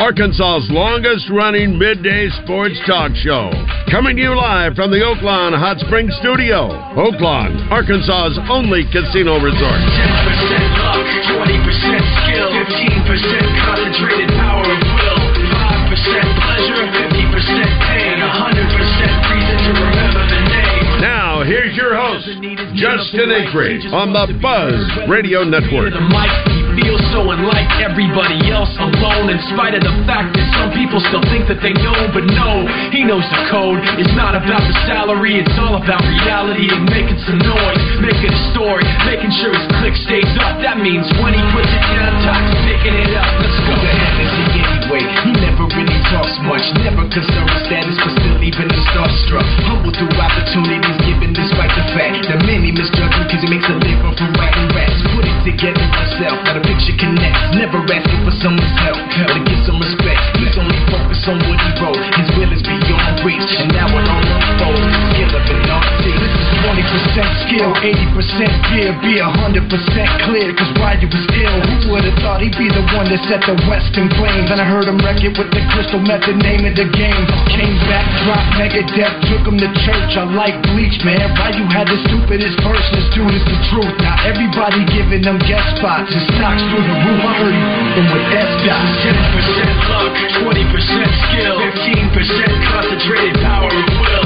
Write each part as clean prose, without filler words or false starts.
Arkansas's longest-running midday sports talk show. Coming to you live from the Oaklawn Hot Springs studio. Oaklawn, Arkansas's only casino resort. 10% luck, 20% skill, 15% concentrated power of will, 5% pleasure, 50% pain, 100% reason to remember the name. Now, here's your host, Justin Acri, on the Buzz Radio Network. Feels so unlike everybody else, alone in spite of the fact that some people still think that they know, but no, he knows the code. It's not about the salary, it's all about reality and making some noise, making a story, making sure his click stays up. That means when he puts it down, Tox picking it up. Let's go. Anyway, he never really talks much, never concerned with status, but still even the starstruck. Humble through opportunities given despite the fact that many misjudge him because he makes a living from writing raps. Put it together himself, now the picture connects. Never asking for someone's help, but to get some respect. He's only focused on what he wrote. His will is beyond reach, and now it all unfolds. The skill of an artist. This is 20% skill, 80% fear, be 100% clear, cause Ryu was ill. Who would've thought he'd be the one that set the West in flames? And I heard him wreck it with the crystal method, name of the game. Came back, dropped Megadeth, took him to church. I like Bleach, man. Ryu had the stupidest verse, this dude is the truth. Now everybody giving them guest spots, his stocks through the roof. I heard him with S-Dot. 10% luck, 20% skill, 15% concentrated power of will,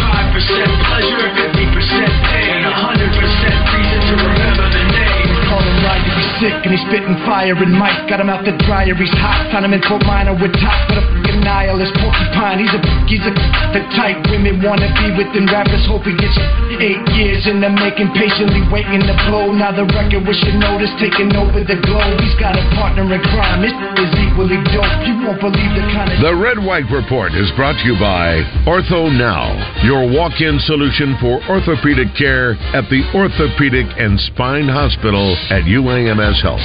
5% pleasure, 50% pain, 100% reason to remember the name. Call him Ryu, he's sick and he's spitting fire and Mike got him out the dryer, he's hot. Found him in Fort Minor with top for the fucking nihilist porcupine. He's the type women wanna be within rappers. Hope he gets 8 years in the making, patiently waiting to blow. Now the record with your notice taking over the globe. He's got a partner in crime, this is equally dope. You won't believe the kind of... The Red White Report is brought to you by Ortho Now, your walk-in solution for orthopedic care at the Orthopedic and Spine Hospital at UAMS Health.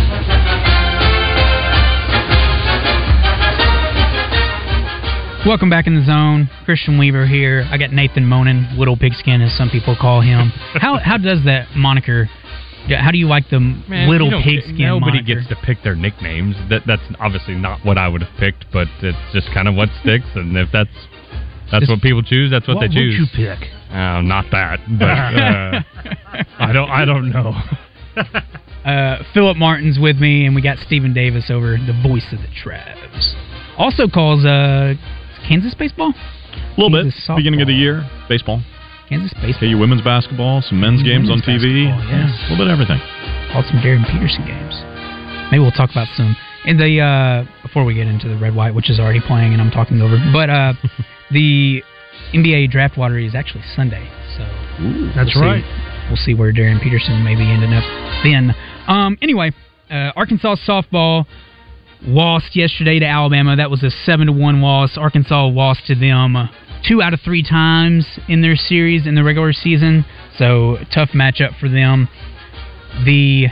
Welcome back in the zone. Christian Weaver here. I got Nathan Monin, Little Pigskin, as some people call him. How does that moniker? How do you like the Little Pigskin Nobody moniker? gets to pick their nicknames. That's obviously not what I would have picked, but it's just kind of what sticks. And if that's what people choose, that's what they choose. What would you pick? Not that, but I don't know. Philip Martin's with me, and we got Stephen Davis over, the voice of the Travs. Also calls Kansas baseball? A little bit. Softball. Beginning of the year, baseball. Kansas baseball. KU women's basketball, some men's games on TV. Yeah. A little bit of everything. Called some Darren Peterson games. Maybe we'll talk about some in the before we get into the Red White, which is already playing and I'm talking over. But the NBA draft lottery is actually Sunday, so That's right. We'll see where Darren Peterson may be ending up then. Anyway, Arkansas softball lost yesterday to Alabama. That was a 7-1 loss. Arkansas lost to them 2 out of 3 times in their series in the regular season, so tough matchup for them. The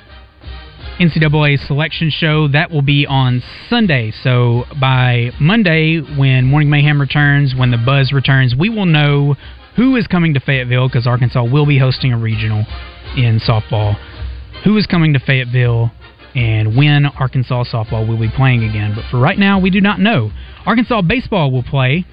NCAA selection show, that will be on Sunday, so by Monday when Morning Mayhem returns, when the Buzz returns, we will know who is coming to Fayetteville, because Arkansas will be hosting a regional in softball. Who is coming to Fayetteville and when Arkansas softball will be playing again. But for right now, we do not know. Arkansas baseball will play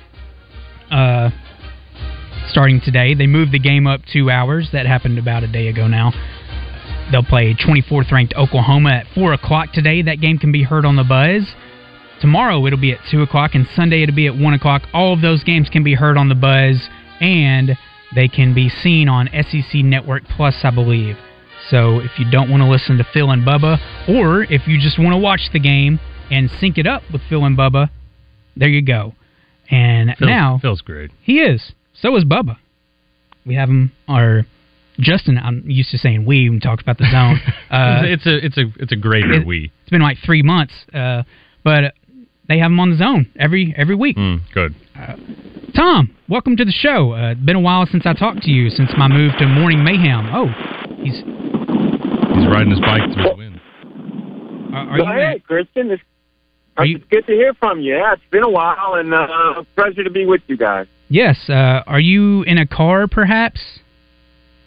starting today. They moved the game up 2 hours. That happened about a day ago now. They'll play 24th ranked Oklahoma at 4 o'clock today. That game can be heard on the Buzz. Tomorrow it'll be at 2 o'clock, and Sunday it'll be at 1 o'clock. All of those games can be heard on the Buzz, and they can be seen on SEC Network Plus, I believe. So if you don't want to listen to Phil and Bubba, or if you just want to watch the game and sync it up with Phil and Bubba, there you go. And now Phil's great. He is. So is Bubba. We have him. Or Justin. I'm used to saying we. We talked about the zone. It's a greater we. It's been like 3 months, but they have him on the zone every week. Good. Tom, welcome to the show. It's been a while since I talked to you, since my move to Morning Mayhem. Oh, he's riding his bike through the wind. Hey, Kristen. It's good to hear from you. Yeah, it's been a while, and a pleasure to be with you guys. Yes. Are you in a car, perhaps?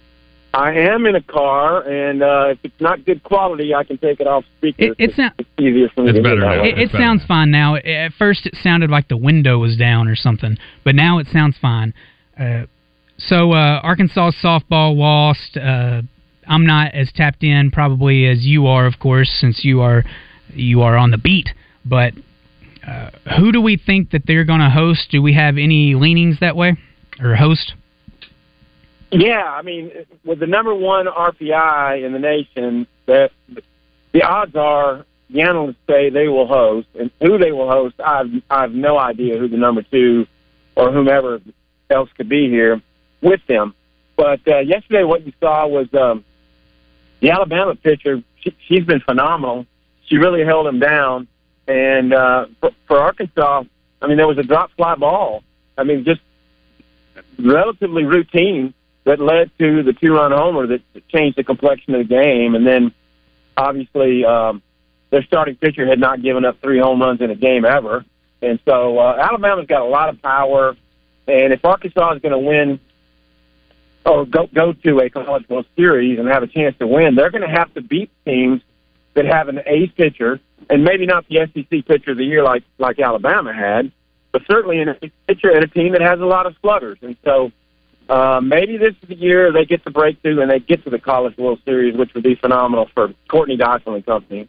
I am in a car, and if it's not good quality, I can take it off speaker. It's easier for me. It's to better now. It sounds fine now. At first, it sounded like the window was down or something, but now it sounds fine. So Arkansas softball lost. I'm not as tapped in probably as you are, of course, since you are on the beat. But who do we think that they're going to host? Do we have any leanings that way, or host? Yeah, I mean, with the number one RPI in the nation, the odds are the analysts say they will host, and who they will host, I have no idea who the number two or whomever else could be here with them. But yesterday, what you saw was the Alabama pitcher. She's been phenomenal. She really held him down, and for Arkansas, I mean, there was a drop fly ball. I mean, just relatively routine that led to the 2-run homer that changed the complexion of the game. And then, obviously, their starting pitcher had not given up 3 home runs in a game ever. And so Alabama's got a lot of power. And if Arkansas is going to win or go to a College World Series and have a chance to win, they're going to have to beat teams that have an ace pitcher, and maybe not the SEC pitcher of the year like Alabama had, but certainly an ace pitcher and a team that has a lot of sluggers. And so maybe this is the year they get the breakthrough and they get to the College World Series, which would be phenomenal for Courtney Dotson and company.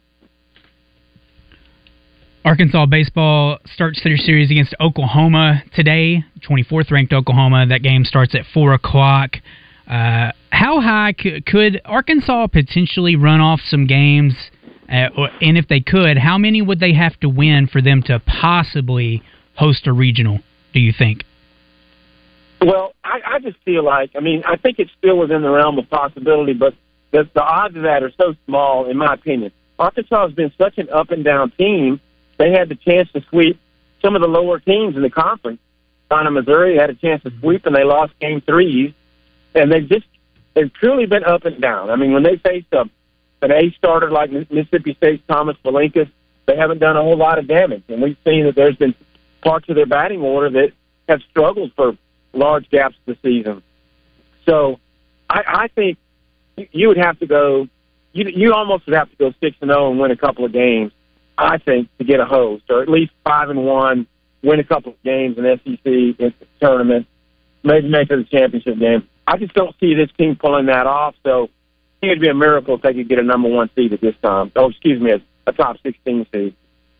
Arkansas baseball starts their series against Oklahoma today, 24th ranked Oklahoma. That game starts at 4 o'clock. How high could Arkansas potentially run off some games? And if they could, how many would they have to win for them to possibly host a regional, do you think? Well, I just feel like, I mean, I think it's still within the realm of possibility, but the odds of that are so small, in my opinion. Arkansas has been such an up-and-down team. They had the chance to sweep some of the lower teams in the conference. China, Missouri had a chance to sweep, and they lost game 3s. And they've truly been up and down. I mean, when they faced an A starter like Mississippi State's Thomas Valinkas, they haven't done a whole lot of damage. And we've seen that there's been parts of their batting order that have struggled for large gaps this season. So I think you would have to go, you almost would have to go 6-0 and win a couple of games, I think, to get a host, or at least 5-1, win a couple of games in SEC tournament, maybe make it a championship game. I just don't see this team pulling that off, so I think it'd be a miracle if they could get a number 1 seed at this time. Oh, excuse me, a top 16 seed.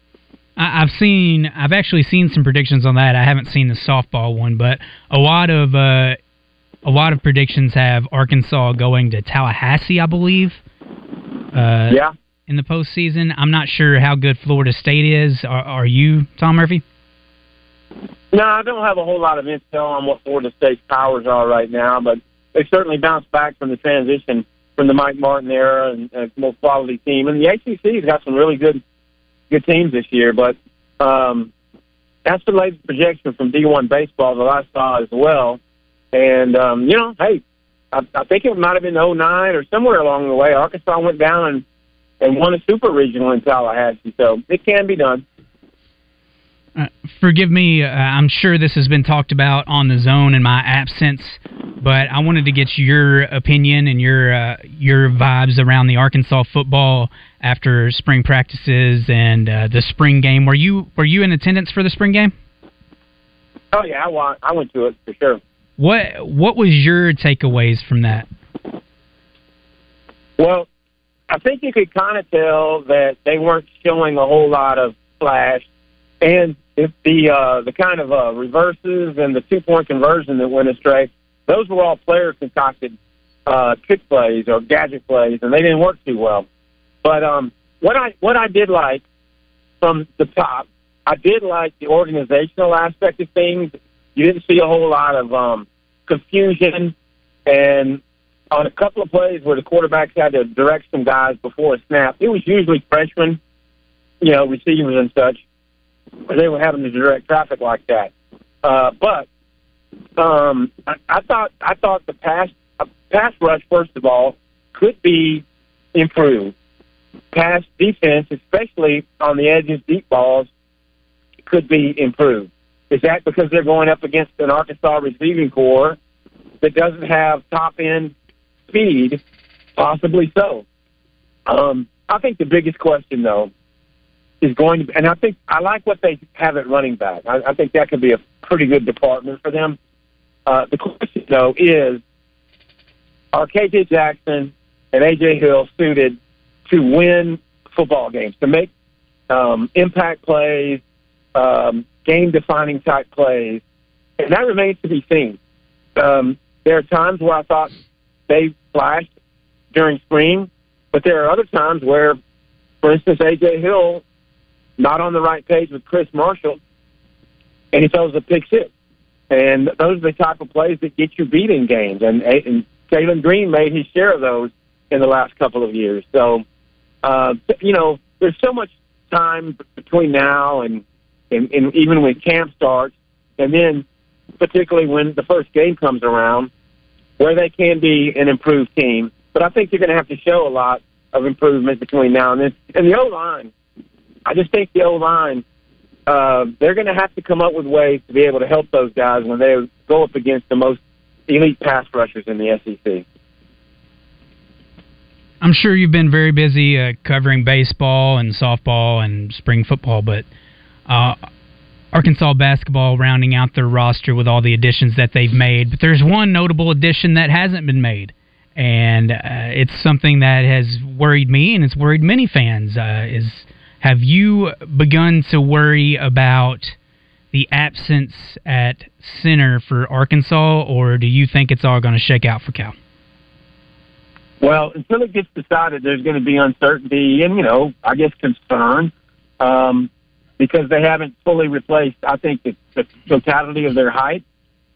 I've actually seen some predictions on that. I haven't seen the softball one, but a lot of predictions have Arkansas going to Tallahassee, I believe. Yeah. In the postseason, I'm not sure how good Florida State is. Are you, Tom Murphy? No, I don't have a whole lot of intel on what Florida State's powers are right now, but they certainly bounced back from the transition from the Mike Martin era and a more quality team. And the ACC's got some really good teams this year, but that's the latest projection from D1 baseball that I saw as well. And, hey, I think it might have been 2009 or somewhere along the way. Arkansas went down and won a super regional in Tallahassee, so it can be done. Forgive me, I'm sure this has been talked about on the Zone in my absence, but I wanted to get your opinion and your vibes around the Arkansas football after spring practices and the spring game. Were you in attendance for the spring game? Oh yeah, I went to it for sure. What was your takeaways from that? Well, I think you could kind of tell that they weren't showing a whole lot of flash, and if the kind of reverses and the 2-point conversion that went astray, those were all player concocted trick plays or gadget plays, and they didn't work too well. But what I did like from the top, I did like the organizational aspect of things. You didn't see a whole lot of confusion, and on a couple of plays where the quarterbacks had to direct some guys before a snap, it was usually freshmen, receivers and such, where they were having to direct traffic like that. But I thought the pass rush, first of all, could be improved. Pass defense, especially on the edges, deep balls, could be improved. Is that because they're going up against an Arkansas receiving corps that doesn't have top-end speed, possibly so. I think the biggest question, though, is going to be, and I like what they have at running back. I think that could be a pretty good department for them. The question, though, is, are K.J. Jackson and A.J. Hill suited to win football games, to make impact plays, game-defining type plays? And that remains to be seen. There are times where I thought they flashed during spring, but there are other times where, for instance, A.J. Hill, not on the right page with Chris Marshall, and he throws a pick six. And those are the type of plays that get you beat in games. And Jalen Green made his share of those in the last couple of years. So, there's so much time between now and even when camp starts, and then particularly when the first game comes around, where they can be an improved team. But I think you're going to have to show a lot of improvement between now and then. And the O-line, I just think the O-line, they're going to have to come up with ways to be able to help those guys when they go up against the most elite pass rushers in the SEC. I'm sure you've been very busy covering baseball and softball and spring football, but Arkansas basketball rounding out their roster with all the additions that they've made. But there's one notable addition that hasn't been made, and it's something that has worried me and it's worried many fans. Have you begun to worry about the absence at center for Arkansas, or do you think it's all going to shake out for Cal? Well, until it gets decided, there's going to be uncertainty and, I guess concern because they haven't fully replaced, I think, the totality of their height.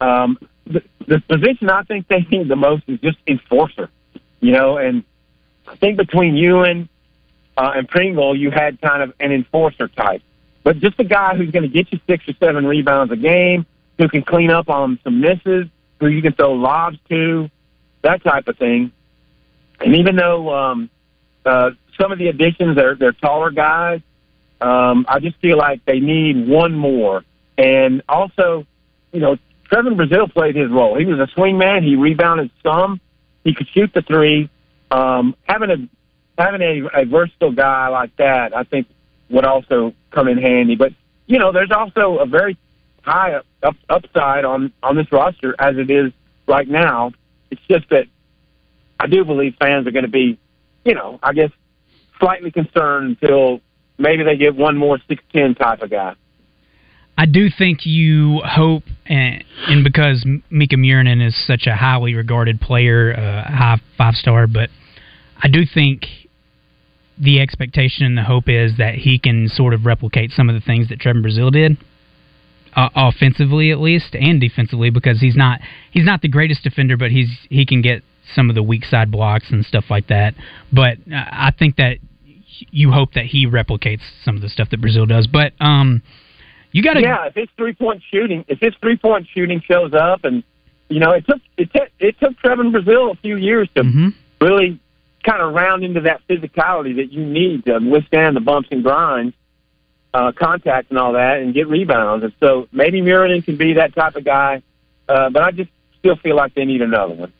The position I think they need the most is just enforcer, and I think between Ewan and Pringle, you had kind of an enforcer type. But just a guy who's going to get you 6 or 7 rebounds a game, who can clean up on some misses, who you can throw lobs to, that type of thing. And even though some of the additions, they're taller guys, I just feel like they need one more. And also, Trevin Brazile played his role. He was a swing man. He rebounded some. He could shoot the three. Having a versatile guy like that, I think, would also come in handy. But, there's also a very high upside on this roster as it is right now. It's just that I do believe fans are going to be, I guess, slightly concerned until maybe they get one more 6'10" type of guy. I do think you hope, and because Mika Murinen is such a highly regarded player, high 5-star, but I do think the expectation and the hope is that he can sort of replicate some of the things that Trevin Brazile did, offensively at least, and defensively, because he's not the greatest defender, but he can get some of the weak side blocks and stuff like that. But I think that you hope that he replicates some of the stuff that Brazile does. But you got to if his 3-point shooting shows up, and it took Trevin Brazile a few years to really kind of round into that physicality that you need to withstand the bumps and grinds, contact and all that, and get rebounds. And so maybe Murinen can be that type of guy, but I just still feel like they need another one.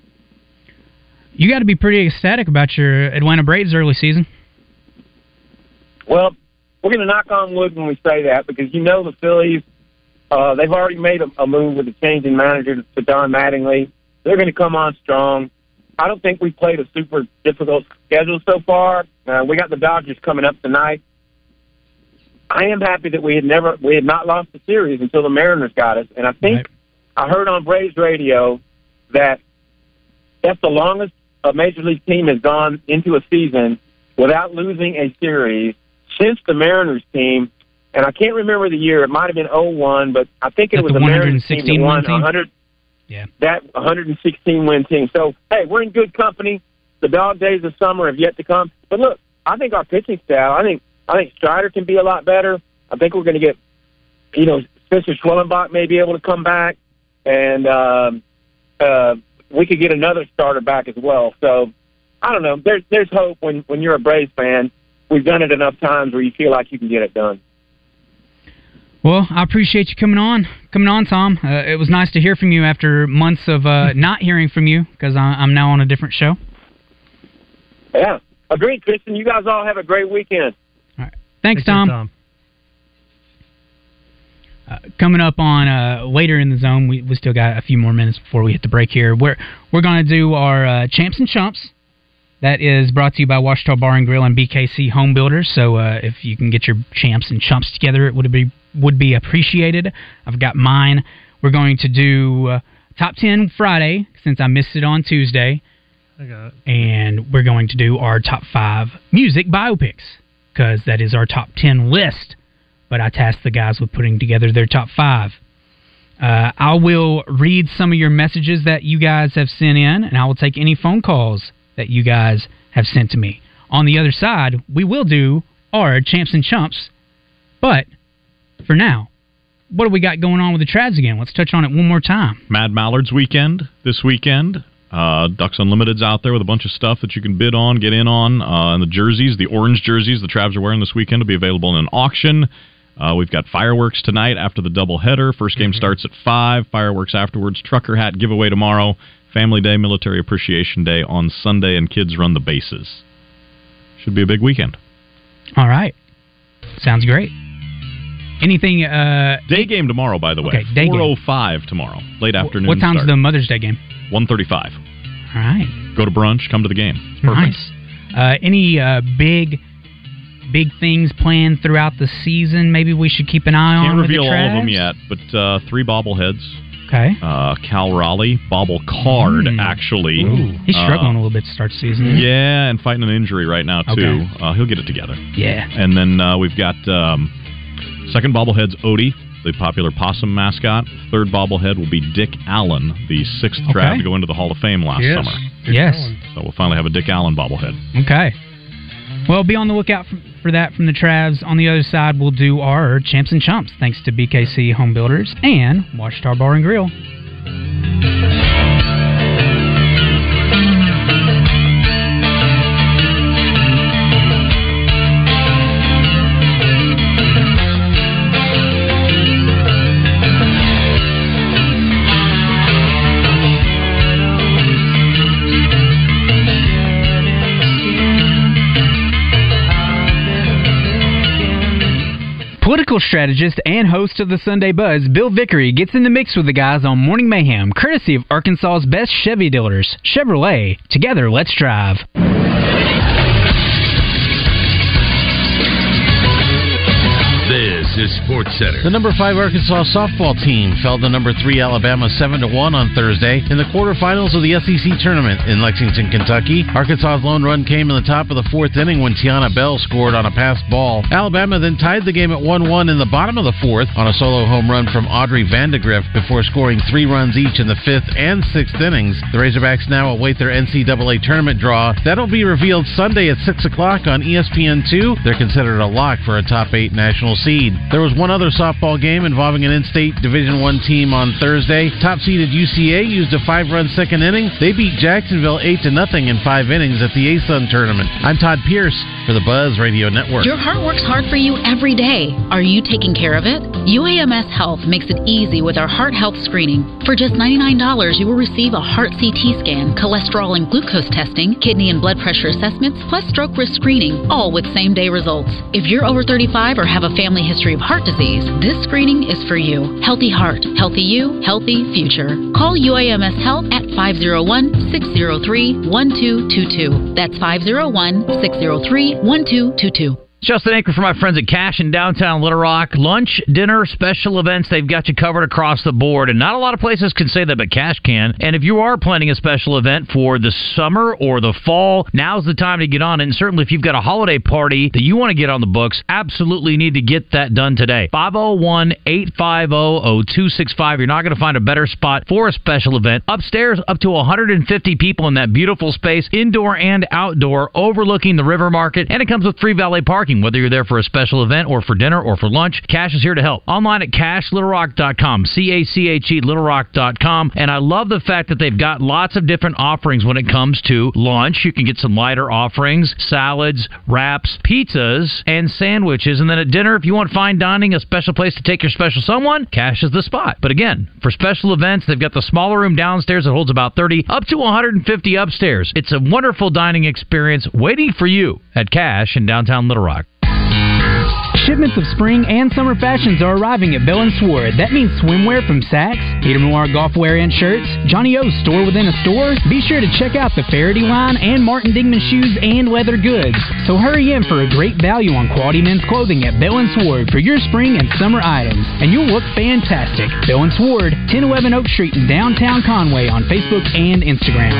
You got to be pretty ecstatic about your Atlanta Braves early season. Well, we're going to knock on wood when we say that, because the Phillies, they've already made a move with the change in manager to Don Mattingly. They're going to come on strong. I don't think we played a super difficult schedule so far. We got the Dodgers coming up tonight. I am happy that we had not lost the series until the Mariners got us, and I think I heard on Braves radio that that's the longest a Major League team has gone into a season without losing a series since the Mariners team, and I can't remember the year. It might have been 2001, but I think it was the Mariners team that won 116-win team. So, hey, we're in good company. The dog days of summer have yet to come. But look, I think our pitching staff, I think Strider can be a lot better. I think we're going to get, Spencer Schwellenbach may be able to come back, and we could get another starter back as well. So, I don't know. There's hope when you're a Braves fan. We've done it enough times where you feel like you can get it done. Well, I appreciate you coming on, Tom. It was nice to hear from you after months of not hearing from you because I'm now on a different show. Yeah, agreed, Christian. You guys all have a great weekend. All right, thanks Tom. Coming up on later in the zone, we still got a few more minutes before we hit the break here. We're going to do our Champs and Chumps. That is brought to you by Washita Bar and Grill and BKC Home Builders. So if you can get your Champs and Chumps together, it would be appreciated. I've got mine. We're going to do Top 10 Friday, since I missed it on Tuesday. I got it. And we're going to do our Top 5 music biopics, because that is our Top 10 list. But I tasked the guys with putting together their Top 5. I will read some of your messages that you guys have sent in, and I will take any phone calls that you guys have sent to me. On the other side, we will do our Champs and Chumps. But for now, what do we got going on with the Travs again? Let's touch on it one more time. Mad Mallards weekend this weekend. Ducks Unlimited's out there with a bunch of stuff that you can bid on, get in on. And the jerseys, the orange jerseys the Travs are wearing this weekend will be available in an auction. We've got fireworks tonight after the doubleheader. First game starts at 5. Fireworks afterwards. Trucker hat giveaway tomorrow. Family Day, Military Appreciation Day on Sunday, and kids run the bases. Should be a big weekend. All right. Sounds great. Anything... day game tomorrow, by the way. Okay, day 4:05 tomorrow. Late afternoon What time's start. The Mother's Day game? 1:35. All right. Go to brunch, come to the game. Perfect. Nice. Any big things planned throughout the season maybe we should keep an eye on? Can't reveal with the all Travs? of them yet, but 3 bobbleheads. Okay. Cal Raleigh, bobble card, actually. Ooh. He's struggling a little bit to start the season. Yeah, and fighting an injury right now, too. Okay. He'll get it together. Yeah. And then we've got second bobblehead's Odie, the popular possum mascot. Third bobblehead will be Dick Allen, the 6th Trav to go into the Hall of Fame last summer. Yes. So we'll finally have a Dick Allen bobblehead. Okay. Well, be on the lookout for that from the Travs. On the other side, we'll do our Champs and Chumps, thanks to BKC Home Builders and Washita Bar and Grill. Political strategist and host of the Sunday Buzz, Bill Vickery, gets in the mix with the guys on Morning Mayhem, courtesy of Arkansas's best Chevy dealers, Chevrolet. Together, let's drive. This is Sports Center. The number 5 Arkansas softball team fell to number 3 Alabama 7-1 on Thursday in the quarterfinals of the SEC tournament in Lexington, Kentucky. Arkansas's lone run came in the top of the 4th inning when Tiana Bell scored on a passed ball. Alabama then tied the game at 1-1 in the bottom of the 4th on a solo home run from Audrey Vandegrift before scoring 3 runs each in the 5th and 6th innings. The Razorbacks now await their NCAA tournament draw. That'll be revealed Sunday at 6 o'clock on ESPN2. They're considered a lock for a top 8 national seed. There was one other softball game involving an in-state Division I team on Thursday. Top-seeded UCA used a 5-run second inning. They beat Jacksonville 8-0 in 5 innings at the ASUN tournament. I'm Todd Pierce for the Buzz Radio Network. Your heart works hard for you every day. Are you taking care of it? UAMS Health makes it easy with our heart health screening. For just $99, you will receive a heart CT scan, cholesterol and glucose testing, kidney and blood pressure assessments, plus stroke risk screening, all with same-day results. If you're over 35 or have a family history of heart disease, this screening is for you. Healthy heart, healthy you, healthy future. Call UAMS Health at 501-603-1222. That's 501-603-1222. Justin Anker for my friends at Cash in downtown Little Rock. Lunch, dinner, special events, they've got you covered across the board. And not a lot of places can say that, but Cash can. And if you are planning a special event for the summer or the fall, now's the time to get on it. And certainly if you've got a holiday party that you want to get on the books, absolutely need to get that done today. 501-850-0265. You're not going to find a better spot for a special event. Upstairs, up to 150 people in that beautiful space, indoor and outdoor, overlooking the river market. And it comes with free valet parking. working. Whether you're there for a special event or for dinner or for lunch, Cash is here to help. Online at CashLittleRock.com, C-A-C-H-E, LittleRock.com. And I love the fact that they've got lots of different offerings when it comes to lunch. You can get some lighter offerings, salads, wraps, pizzas, and sandwiches. And then at dinner, if you want fine dining, a special place to take your special someone, Cash is the spot. But again, for special events, they've got the smaller room downstairs that holds about 30, up to 150 upstairs. It's a wonderful dining experience waiting for you at Cash in downtown Little Rock. Shipments of spring and summer fashions are arriving at Bell & Sword. That means swimwear from Saks, Peter Noir golf wear and shirts, Johnny O's store within a store. Be sure to check out the Faraday line and Martin Dingman shoes and leather goods. So hurry in for a great value on quality men's clothing at Bell & Sword for your spring and summer items. And you'll look fantastic. Bell & Sword, 1011 Oak Street in downtown Conway on Facebook and Instagram.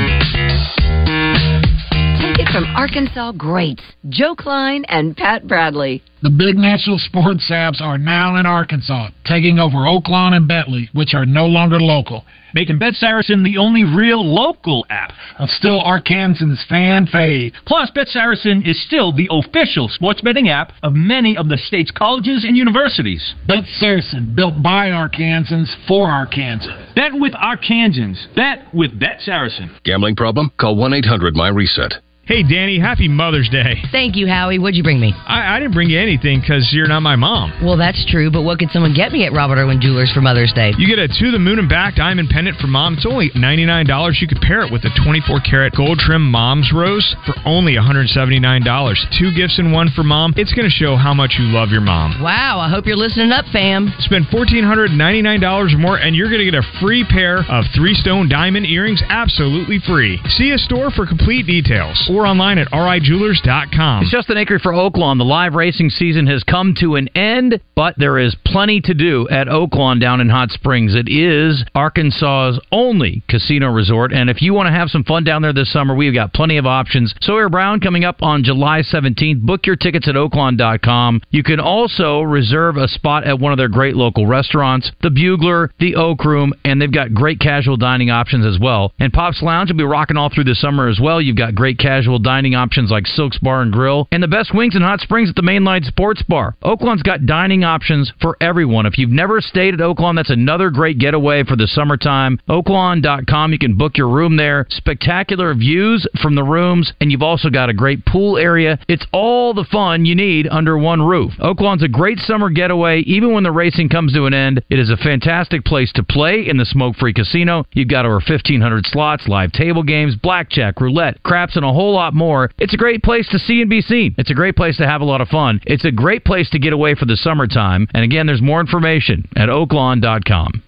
Take it from Arkansas greats, Joe Klein and Pat Bradley. The big national sports apps are now in Arkansas, taking over Oaklawn and Bentley, which are no longer local, making Bet Saracen the only real local app. Still Arkansans' fan fave. Plus, Bet Saracen is still the official sports betting app of many of the state's colleges and universities. Bet Saracen, built by Arkansans for Arkansans. Bet with Arkansans. Bet with Bet Saracen. Gambling problem? Call 1-800-MY-RESET. Hey, Danny, happy Mother's Day. Thank you, Howie. What'd you bring me? I didn't bring you anything because you're not my mom. Well, that's true, but what could someone get me at Robert Irwin Jewelers for Mother's Day? You get a To the Moon and Back diamond pendant for Mom. It's only $99. You could pair it with a 24-karat gold trim Mom's Rose for only $179. 2 gifts in one for Mom. It's going to show how much you love your mom. Wow, I hope you're listening up, fam. Spend $1,499 or more, and you're going to get a free pair of 3-stone diamond earrings absolutely free. See a store for complete details or online at RIJewelers.com. It's Justin Acre for Oaklawn. The live racing season has come to an end, but there is plenty to do at Oaklawn down in Hot Springs. It is Arkansas's only casino resort, and if you want to have some fun down there this summer, we've got plenty of options. Sawyer Brown coming up on July 17th. Book your tickets at Oaklawn.com. You can also reserve a spot at one of their great local restaurants, the Bugler, the Oak Room, and they've got great casual dining options as well. And Pop's Lounge will be rocking all through the summer as well. You've got great casual dining options like Silk's Bar and Grill, and the best wings in Hot Springs at the Mainline Sports Bar. Oaklawn's got dining options for everyone. If you've never stayed at Oaklawn, that's another great getaway for the summertime. Oaklawn.com, you can book your room there. Spectacular views from the rooms, and you've also got a great pool area. It's all the fun you need under one roof. Oaklawn's a great summer getaway, even when the racing comes to an end. It is a fantastic place to play in the smoke-free casino. You've got over 1,500 slots, live table games, blackjack, roulette, craps, and a whole lot more. It's a great place to see and be seen. It's a great place to have a lot of fun. It's a great place to get away for the summertime. And again, there's more information at Oaklawn.com.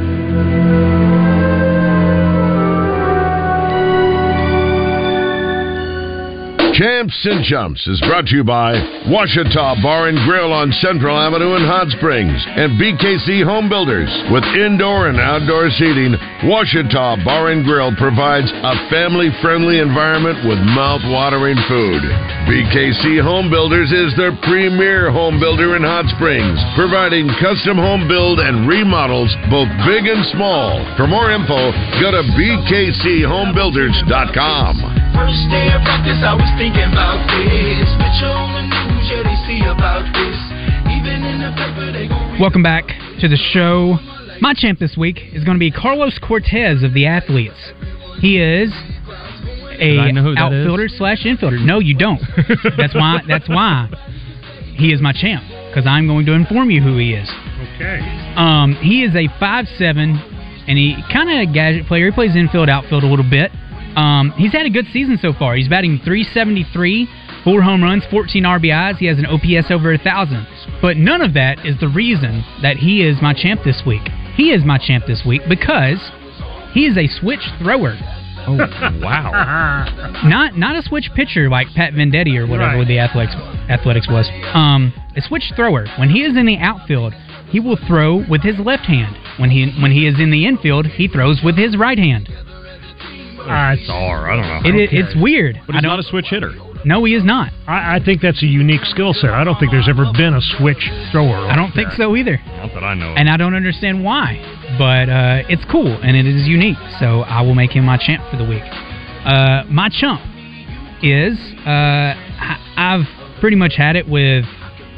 Champs and Jumps is brought to you by Ouachita Bar and Grill on Central Avenue in Hot Springs and BKC Home Builders. With indoor and outdoor seating, Ouachita Bar and Grill provides a family-friendly environment with mouth-watering food. BKC Home Builders is the premier home builder in Hot Springs, providing custom home build and remodels both big and small. For more info, go to bkchomebuilders.com. First day of practice, I was thinking about this. Mitchell and news, yeah, they see about this. Even in the paper, they go. Welcome back to the show. My champ this week is going to be Carlos Cortez of the Athletes. He is a outfielder slash infielder. No, you don't. That's why he is my champ, because I'm going to inform you who he is. Okay. He is a 5'7", and he kind of a gadget player. He plays infield, outfield a little bit. He's had a good season so far. He's batting .373, 4 home runs, 14 RBIs. He has an OPS over 1,000. But none of that is the reason that he is my champ this week. He is my champ this week because he is a switch thrower. Oh, wow. Not a switch pitcher like Pat Venditti or whatever the Athletics was. A switch thrower. When he is in the outfield, he will throw with his left hand. When he is in the infield, he throws with his right hand. Bizarre. I don't know. It's weird. But he's not a switch hitter. No, he is not. I think that's a unique skill set. I don't think there's ever been a switch thrower. I don't think so either. Not that I know of. And I don't understand why. But it's cool, and it is unique. So I will make him my champ for the week. My chump is I've pretty much had it with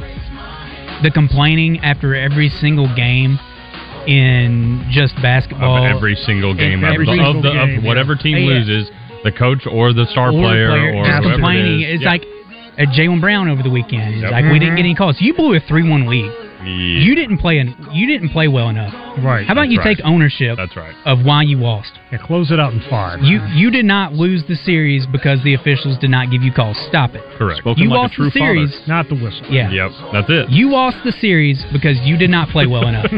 the complaining after every single game in just basketball. Of every single game. Of whatever team Yeah. loses, the coach or the star player or just whoever complaining. it is. It's like Jaylen Brown over the weekend. He's Yep. like, we didn't get any calls. You blew a 3-1 lead. Yeah. You didn't play well enough. Right. How about you take ownership of why you lost? Yeah, close it out in 5. You did not lose the series because the officials did not give you calls. Stop it. Correct. You lost the series. Not the whistle. Yeah. Yep. That's it. You lost the series because you did not play well enough.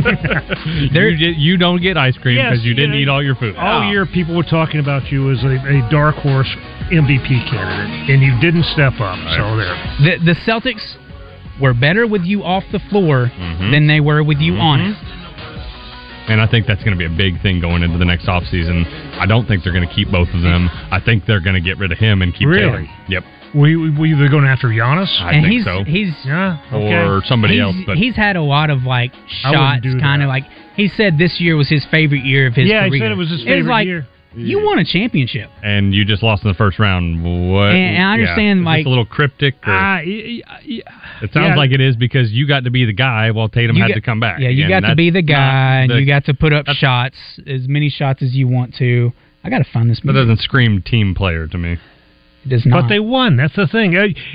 You don't get ice cream Yes, because you didn't yeah. eat all your food. All year, people were talking about you as a dark horse MVP candidate, and you didn't step up. So there. The Celtics were better with you off the floor than they were with you on it. And I think that's going to be a big thing going into the next offseason. I don't think they're going to keep both of them. I think they're going to get rid of him and keep Really? Tatum. Yep. We either going after Giannis? I think so. He's Or somebody else. But he's had a lot of like I wouldn't shots, do kind that. of like he said this year was his favorite year of his Yeah, career. he said it was his It's favorite like, year. You won a championship. And you just lost in the first round. What? And I understand, Is this like a little cryptic. Or, it sounds like it is because you got to be the guy while Tatum had to come back. Yeah, you And got to be the guy, and the- you got to put up shots, as many shots as you want to. I got to find this. That doesn't scream team player to me. It does not. But they won. That's the thing.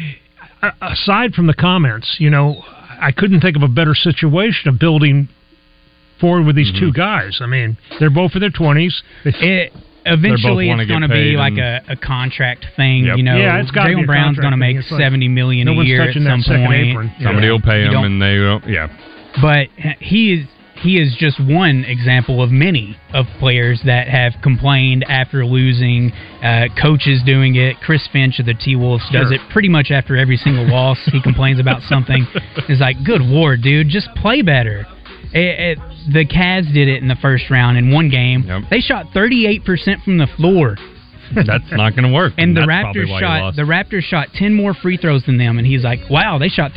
Aside from the comments, I couldn't think of a better situation of building forward with these two guys. I mean, they're both in their 20s. Eventually, wanna it's get going to be paid like and- a contract thing. Yep. Yeah, it's gotta be a Jaylen Brown's going to contract make thing. It's like, $70 million no a one's year at touching some that second point. apron. Somebody will pay You him, don't- and they yeah. But he is just one example of many of players that have complained after losing. Coaches doing it. Chris Finch of the T-Wolves does it pretty much after every single loss. He complains about something. It's like, good Lord, dude, just play better. The Cavs did it in the first round in one game. Yep. They shot 38% from the floor. That's not going to work. And the that's probably why you lost. Raptors shot 10 more free throws than them, and he's like, "Wow, they shot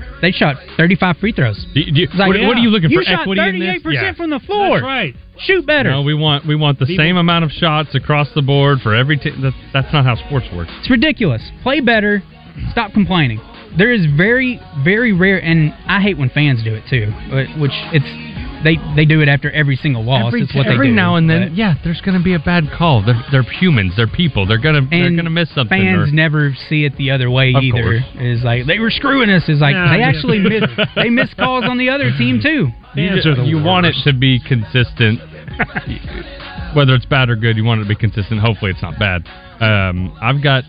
35 free throws." It's like, what are you looking for? You shot Equity in this? 38% from the floor. That's right. Shoot better. No, we want the same amount of shots across the board for every team. That's not how sports works. It's ridiculous. Play better. Stop complaining. There is very, very rare, and I hate when fans do it too. Which they do it after every single loss. It's what they do. Every now and then, but- yeah, there's going to be a bad call. They're humans. They're people. They're gonna miss something. Fans never see it the other way Of either. course. It's like they were screwing us. It's like Nah, they yeah. actually missed calls on the other team too. You want it to be consistent. Whether it's bad or good, you want it to be consistent. Hopefully, it's not bad. I've got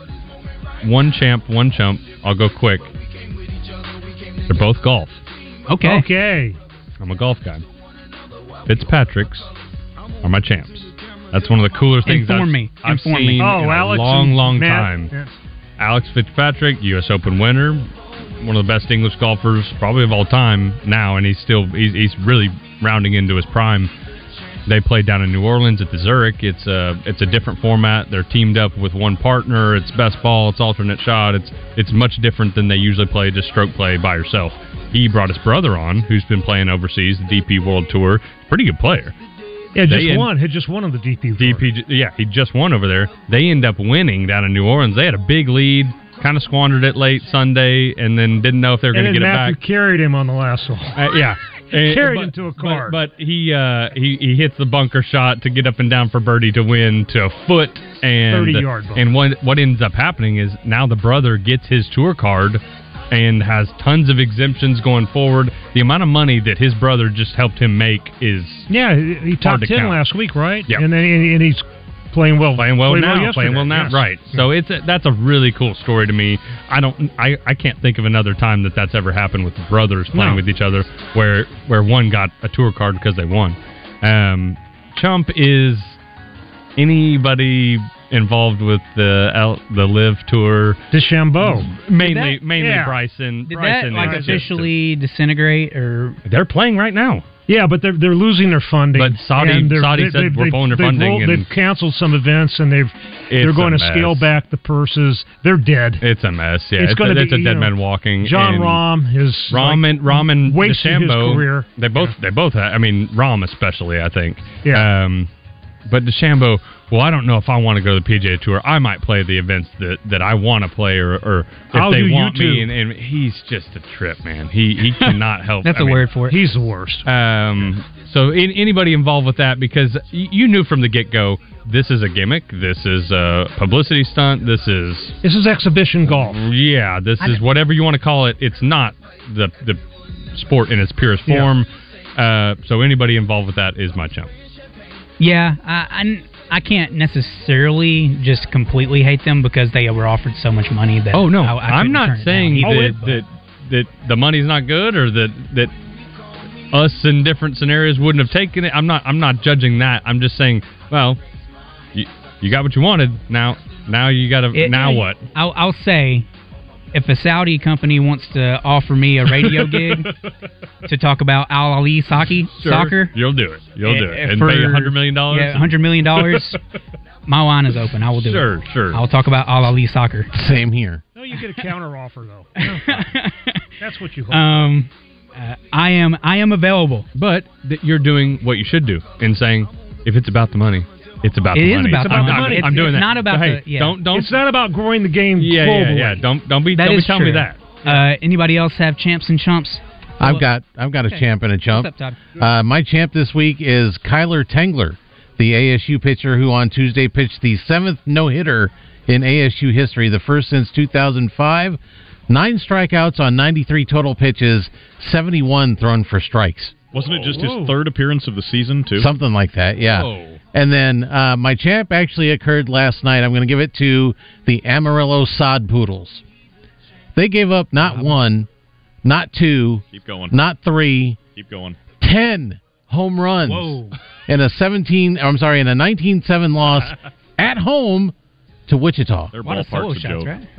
one champ, one chump. I'll go quick. They're both golf. Okay. I'm a golf guy. Fitzpatrick's are my champs. That's one of the cooler things Inform me. I've Inform seen me. in Alex a long, and long Matt. time. Yeah. Alex Fitzpatrick, U.S. Open winner, one of the best English golfers probably of all time now, and he's really rounding into his prime. They played down in New Orleans at the Zurich. It's a different format. They're teamed up with one partner. It's best ball. It's alternate shot. It's much different than they usually play, just stroke play by yourself. He brought his brother on, who's been playing overseas, the DP World Tour. Pretty good player. Yeah, Had just won on the DP. Yeah, he just won over there. They end up winning down in New Orleans. They had a big lead, kind of squandered it late Sunday, and then didn't know if they were going to get it back. Matthew carried him on the last hole. Yeah. Carried him to a car. But he hits the bunker shot to get up and down for birdie to win to a foot. And 30-yard bunker. And what ends up happening is now the brother gets his tour card and has tons of exemptions going forward. The amount of money that his brother just helped him make is he hard topped to 10 count. last week, right? Yeah. And then and he's playing well. Playing well now, yes. right? So that's a really cool story to me. I can't think of another time that's ever happened with brothers playing with each other, where one got a tour card because they won. Chump is anybody involved with the Live Tour. DeChambeau, mainly Bryson. Did Bryson that is officially disintegrate, or they're playing right now? Yeah, but they're losing their funding. But Saudi said we're pulling their funding. They've canceled some events, and they're going to scale back the purses. They're dead. It's a mess. Yeah, it's a dead man walking. John Rahm is Rahm and wasting his DeChambeau. career. They both have, I mean, Rahm especially, I think. Yeah. But DeChambeau well, I don't know if I want to go to the PGA Tour. I might play the events that I want to play, or if they want me. And he's just a trip, man. He cannot help. That's a word for it. He's the worst. So anybody involved with that, because you knew from the get-go, this is a gimmick, this is a publicity stunt, this is exhibition golf. Yeah, this is whatever you want to call it. It's not the sport in its purest form. So anybody involved with that is my chump. Yeah, I can't necessarily just completely hate them because they were offered so much money that. Oh no, I'm not saying that the money's not good, or that us in different scenarios wouldn't have taken it. I'm not judging that. I'm just saying, well, you got what you wanted. Now you got to. Now what? I'll say, if a Saudi company wants to offer me a radio gig to talk about Al Ali soccer, you'll do it. You'll do it and pay $100 million. Yeah, $100 million. My line is open. I will do it. Sure. I'll talk about Al Ali soccer. Same here. No, you get a counter offer though. That's what you hope. I am available, but you're doing what you should do in saying, if it's about the money, it's about the money. It is about the money. I'm doing it's that. not about hey, the. Yeah. Don't. It's not about growing the game globally. Yeah. Don't be telling me that. Anybody else have champs and chumps? I've got a champ and a chump. What's up, Todd? My champ this week is Kyler Tengler, the ASU pitcher who on Tuesday pitched the 7th no-hitter in ASU history, the first since 2005. 9 strikeouts on 93 total pitches, 71 thrown for strikes. Wasn't it just his third appearance of the season, too? Something like that, yeah. Whoa. And then my champ actually occurred last night. I'm going to give it to the Amarillo Sod Poodles. They gave up not 1, not 2, keep going, not 3, keep going, 10 home runs in a 19-7 loss at home to Wichita. Their ballpark's a joke. Right?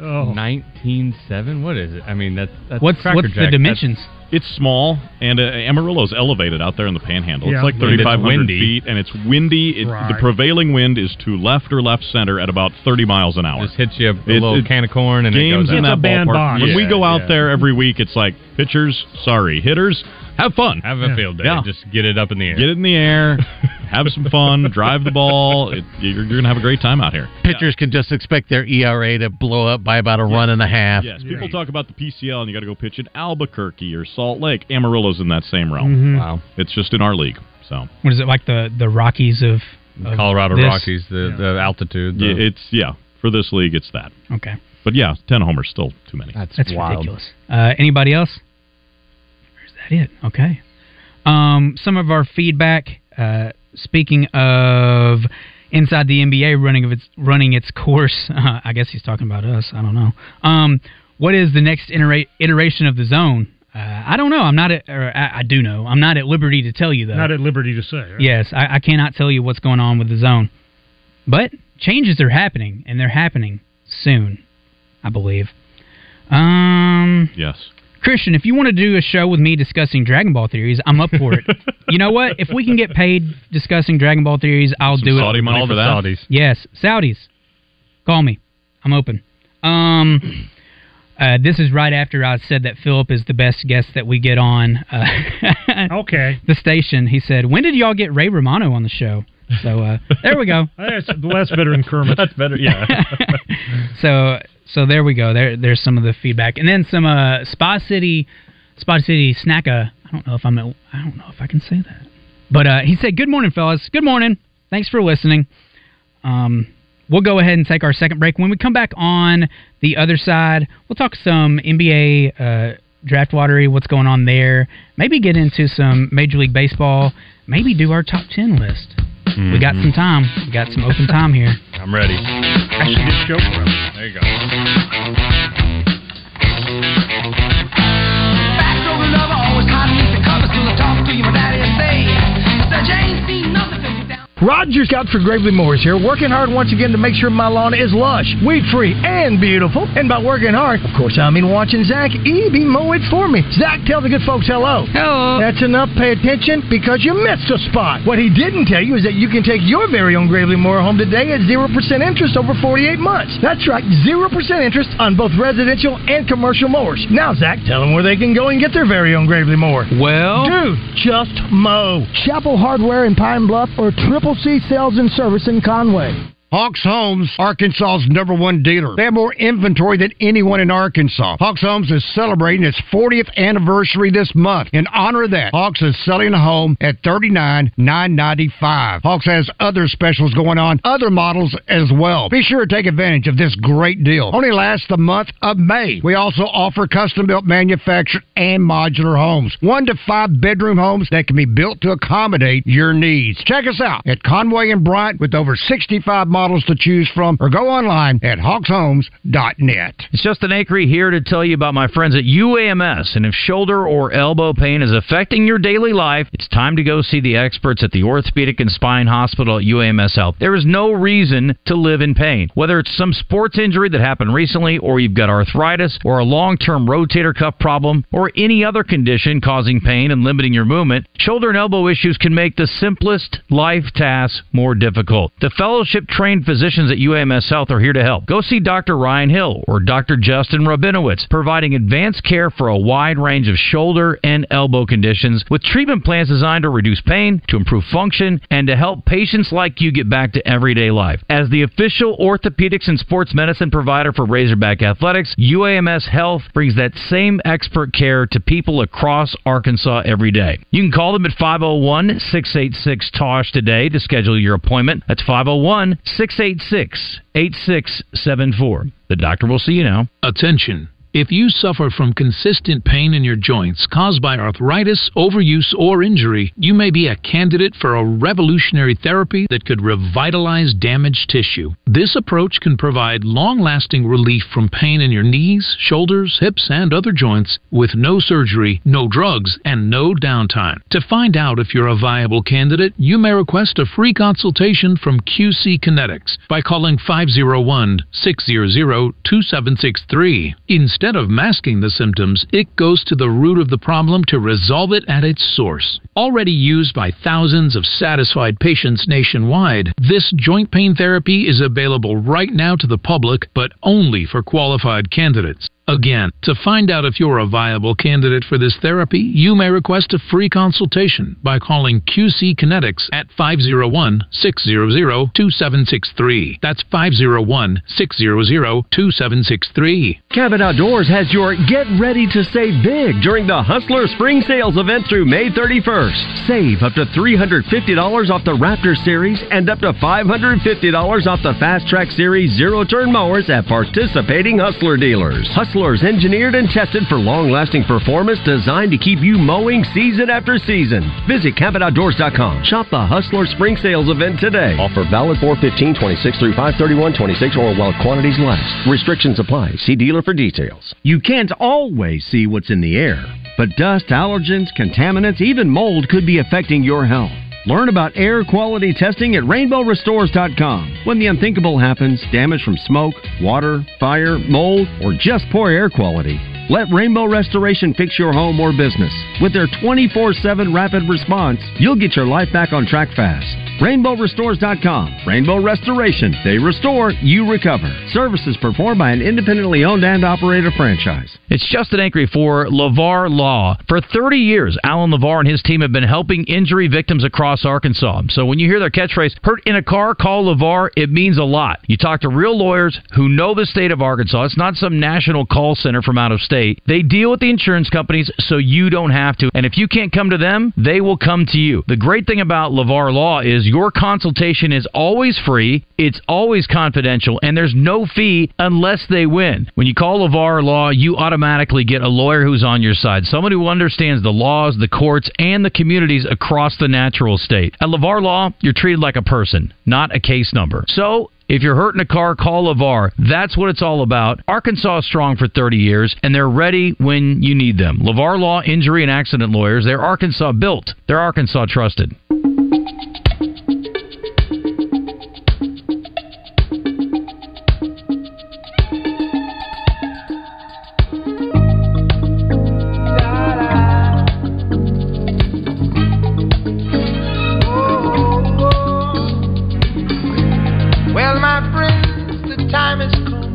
19-7? What is it? I mean, that's what's the dimensions? It's small, and Amarillo's elevated out there in the Panhandle. Yeah. It's like 3,500 windy. feet, and it's windy. The prevailing wind is to left or left center at about 30 miles an hour. Just hits you a little can of corn, and games it goes in out. that ballpark. When we go out Yeah. there every week, it's like, pitchers, sorry, hitters, have fun. Have a field day. Yeah. Just get it up in the air. Get it in the air, have some fun, drive the ball. You're going to have a great time out here. Pitchers can just expect their ERA to blow up by about a run and a half. Yes, people talk about the PCL, and you got to go pitch in Albuquerque or Salt Lake. Amarillo's in that same realm. Mm-hmm. Wow. It's just in our league. So what is it, like the Rockies of Colorado this? Rockies, the altitude. For this league, it's that. Okay. But yeah, 10 homers still too many. That's wild. ridiculous. Anybody else? Or is that it? Okay. Some of our feedback. Speaking of inside the NBA running its course, I guess he's talking about us. I don't know. What is the next iteration of the zone? I don't know. I do know. I'm not at liberty to tell you, though. Not at liberty to say. Right? Yes, I cannot tell you what's going on with the zone. But changes are happening, and they're happening soon, I believe. Yes. Christian, if you want to do a show with me discussing Dragon Ball theories, I'm up for it. You know what? If we can get paid discussing Dragon Ball theories, I'll do it. Saudi money for that? Saudis. Yes, Saudis. Call me. I'm open. This is right after I said that Philip is the best guest that we get on. Okay. The station. He said, "When did y'all get Ray Romano on the show?" So there we go. That's better than Kermit. That's better. Yeah. So there we go. There's some of the feedback, and then some Spa City Snacka. I don't know if I can say that, but he said, "Good morning, fellas. Good morning. Thanks for listening." We'll go ahead and take our second break. When we come back on the other side, we'll talk some NBA draft lottery, what's going on there. Maybe get into some Major League Baseball. Maybe do our top 10 list. Mm-hmm. We got some time. We got some open time here. I'm ready. I should get show for him. There you go. Back over lover, always hiding beneath the covers till I talk to you, my daddy say, Sir James, see nothing till you down. Roger Scott for Gravely Mowers here, working hard once again to make sure my lawn is lush, weed-free, and beautiful. And by working hard, of course, I mean watching Zach E.B. mow it for me. Zach, tell the good folks hello. Hello. That's enough. Pay attention because you missed a spot. What he didn't tell you is that you can take your very own Gravely Mower home today at 0% interest over 48 months. That's right, 0% interest on both residential and commercial mowers. Now, Zach, tell them where they can go and get their very own Gravely Mower. Well, dude, just mow. Chapel Hardware in Pine Bluff or Triple C Sales and Service in Conway. Hawks Homes, Arkansas's #1 dealer. They have more inventory than anyone in Arkansas. Hawks Homes is celebrating its 40th anniversary this month. In honor of that, Hawks is selling a home at $39,995. Hawks has other specials going on, other models as well. Be sure to take advantage of this great deal. Only lasts the month of May. We also offer custom-built manufactured and modular homes. 1 to 5 bedroom homes that can be built to accommodate your needs. Check us out at Conway and Bryant with over 65 models to choose from, or go online at hawkshomes.net. It's Justin Acree here to tell you about my friends at UAMS, and if shoulder or elbow pain is affecting your daily life, it's time to go see the experts at the Orthopedic and Spine Hospital at UAMS Health. There is no reason to live in pain. Whether it's some sports injury that happened recently, or you've got arthritis, or a long-term rotator cuff problem, or any other condition causing pain and limiting your movement, shoulder and elbow issues can make the simplest life tasks more difficult. The fellowship-trained physicians at UAMS Health are here to help. Go see Dr. Ryan Hill or Dr. Justin Rabinowitz, providing advanced care for a wide range of shoulder and elbow conditions with treatment plans designed to reduce pain, to improve function, and to help patients like you get back to everyday life. As the official orthopedics and sports medicine provider for Razorback Athletics, UAMS Health brings that same expert care to people across Arkansas every day. You can call them at 501-686-TOSH today to schedule your appointment. That's 501-686-8674. The doctor will see you now. Attention. If you suffer from consistent pain in your joints caused by arthritis, overuse, or injury, you may be a candidate for a revolutionary therapy that could revitalize damaged tissue. This approach can provide long-lasting relief from pain in your knees, shoulders, hips, and other joints with no surgery, no drugs, and no downtime. To find out if you're a viable candidate, you may request a free consultation from QC Kinetics by calling 501-600-2763. Instead of masking the symptoms, it goes to the root of the problem to resolve it at its source. Already used by thousands of satisfied patients nationwide, this joint pain therapy is available right now to the public, but only for qualified candidates. Again, to find out if you're a viable candidate for this therapy, you may request a free consultation by calling QC Kinetics at 501-600-2763. That's 501-600-2763. Cabot Outdoors has your Get Ready to Save Big during the Hustler Spring Sales event through May 31st. Save up to $350 off the Raptor Series and up to $550 off the Fast Track Series zero-turn mowers at participating Hustler dealers. Hustler engineered and tested for long-lasting performance, designed to keep you mowing season after season. Visit CabotOutdoors.com. Shop the Hustler Spring Sales event today. Offer valid 4/15/26 through 5/31/26 or while quantities last. Restrictions apply. See dealer for details. You can't always see what's in the air, but dust, allergens, contaminants, even mold could be affecting your health. Learn about air quality testing at RainbowRestores.com. When the unthinkable happens, damage from smoke, water, fire, mold, or just poor air quality, let Rainbow Restoration fix your home or business. With their 24/7 rapid response, you'll get your life back on track fast. RainbowRestores.com. Rainbow Restoration. They restore, you recover. Services performed by an independently owned and operated franchise. It's Justin Acree for LeVar Law. For 30 years, Alan LeVar and his team have been helping injury victims across Arkansas. So when you hear their catchphrase, hurt in a car, call LeVar, it means a lot. You talk to real lawyers who know the state of Arkansas. It's not some national call center from out of state. They deal with the insurance companies so you don't have to. And if you can't come to them, they will come to you. The great thing about LeVar Law is your consultation is always free, it's always confidential, and there's no fee unless they win. When you call LeVar Law, you automatically get a lawyer who's on your side, someone who understands the laws, the courts, and the communities across the natural state. At LeVar Law, you're treated like a person, not a case number. So, if you're hurt in a car, call LeVar. That's what it's all about. Arkansas is strong for 30 years, and they're ready when you need them. LeVar Law Injury and Accident Lawyers. They're Arkansas built. They're Arkansas trusted. Time has come.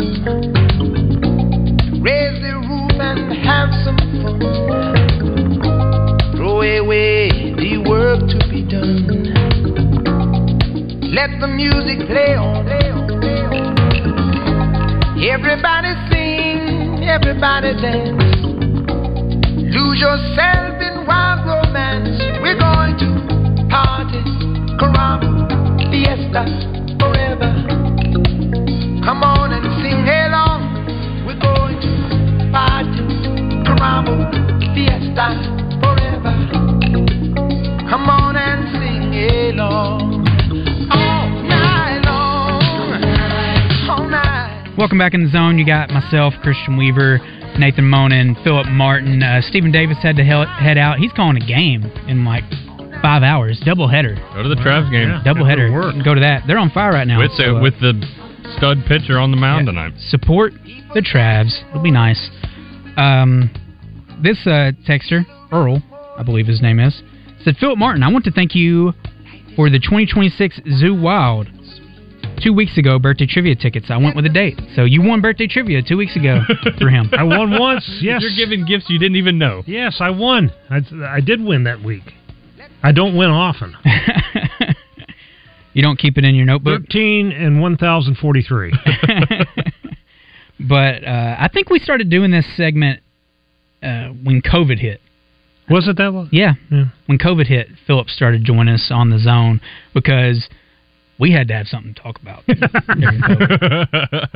Raise the roof and have some fun. Throw away the work to be done. Let the music play on. Everybody sing, everybody dance. Lose yourself in wild romance. We're going to party, caramba, fiesta, forever. Come on and sing along. We're going to party, caramba, fiesta, forever. Come on and sing along. All night long. All night. Welcome back in the zone. You got myself, Christian Weaver, Nathan Monin, Philip Martin. Stephen Davis had to head out. He's calling a game in like 5 hours. Doubleheader. Go to the Travs game. Yeah, doubleheader. Go to that. They're on fire right now. With the stud pitcher on the mound tonight. Support the Travs. It'll be nice. This texter, Earl, I believe his name is, said, Philip Martin, I want to thank you for the 2026 Zoo Wild. 2 weeks ago, birthday trivia tickets. I went with a date. So you won birthday trivia 2 weeks ago for him. I won once, yes. You're giving gifts you didn't even know. Yes, I won. I did win that week. I don't win often. You don't keep it in your notebook? 13 and 1,043. But I think we started doing this segment when COVID hit. Was it that long? Yeah. When COVID hit, Philip started joining us on the zone because we had to have something to talk about during COVID.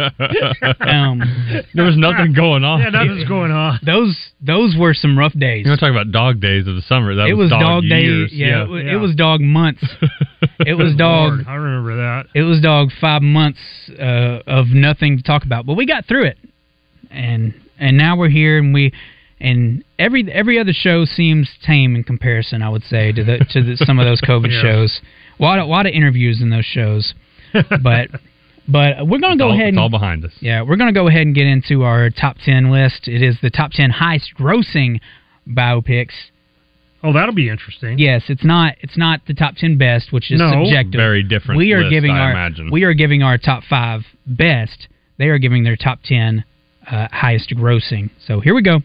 There was nothing going on. Yeah, nothing's going on. Those were some rough days. You want to talk about dog days of the summer? That it was dog years. days. Yeah, it was dog months. It was dog. Lord, I remember that. It was dog 5 months of nothing to talk about, but we got through it, and now we're here, and every other show seems tame in comparison, I would say, to some of those COVID Yeah. shows. A lot of interviews in those shows, but we're going to go ahead. It's all behind us. Yeah, we're going to go ahead and get into our top 10 list. It is the top 10 highest grossing biopics. Oh, that'll be interesting. Yes, it's not the top 10 best, which is subjective. Very different. We are list, giving I imagine. we are giving our top 5 best. They are giving their top 10 highest grossing. So here we go.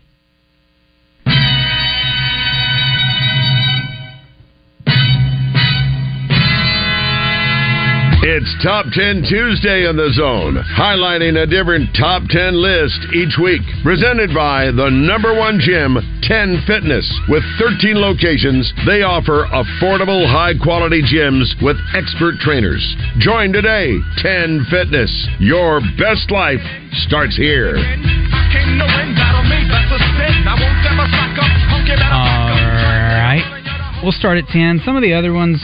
It's Top 10 Tuesday on the Zone, highlighting a different Top 10 list each week. Presented by the #1 gym, 10 Fitness. With 13 locations, they offer affordable, high-quality gyms with expert trainers. Join today, 10 Fitness. Your best life starts here. All right. We'll start at 10. Some of the other ones,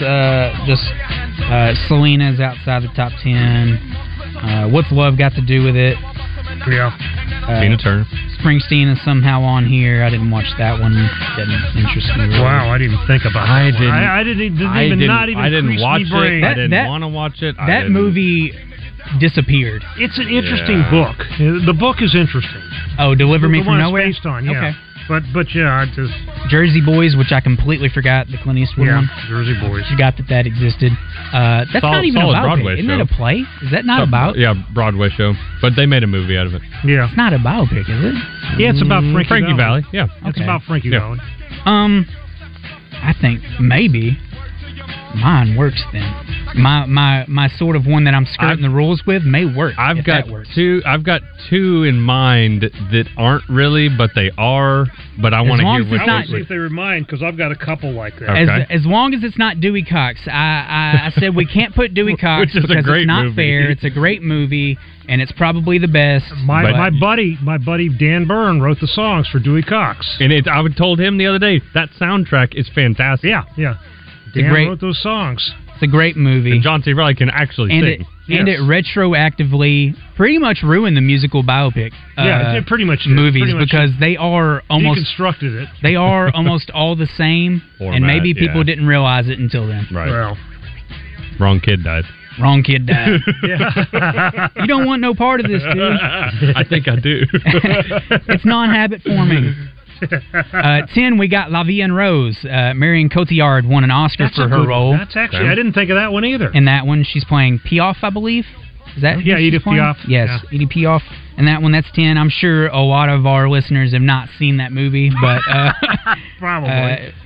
Selena's outside the top 10. What's Love Got to Do with It? Yeah. Tina Turner. Springsteen is somehow on here. I didn't watch that one. Didn't interest me really. Wow, I didn't even think about that. I didn't watch crease me brain. it. I didn't want to watch it. That movie disappeared. It's an interesting book. The book is interesting. Oh, Deliver Me The from one it's Nowhere? based on, yeah. Okay. But yeah, I just... Jersey Boys, which I completely forgot, the Clint Eastwood one. Jersey Boys. Forgot that existed. That's not even a biopic. Broadway Isn't show. that a play? Is that not about? Yeah, Broadway show. But they made a movie out of it. Yeah. It's not a biopic, is it? Yeah, it's about Frankie Valley. Yeah. It's Okay. about Frankie Valley. I think maybe mine works then. My sort of one that I'm skirting the rules with may work. I've got two in mind that aren't really, but they are. But I want to hear which I want to see if they remind, because I've got a couple like that. Okay. As long as it's not Dewey Cox. I said we can't put Dewey Cox Which is a because great it's not movie. fair. It's a great movie, and it's probably the best. My buddy Dan Byrne wrote the songs for Dewey Cox. And I told him the other day that soundtrack is fantastic. Yeah. Dan wrote those songs. It's a great movie. And John C. Reilly can actually sing. It retroactively pretty much ruined the musical biopic. It pretty much did. movies Pretty much because they are almost deconstructed it. They are almost all the same, and maybe people didn't realize it until then. Right. Well, wrong kid died. Wrong kid died. You don't want no part of this, dude. I think I do. It's non-habit forming. 10, we got La Vie en Rose. Marion Cotillard won an Oscar for her role. That's actually, I didn't think of that one either. In that one, she's playing Piaf, I believe. Is that who she's Edith playing? Piaf. Yes, Yeah. Edith Piaf. And that one, that's 10. I'm sure a lot of our listeners have not seen that movie, but probably.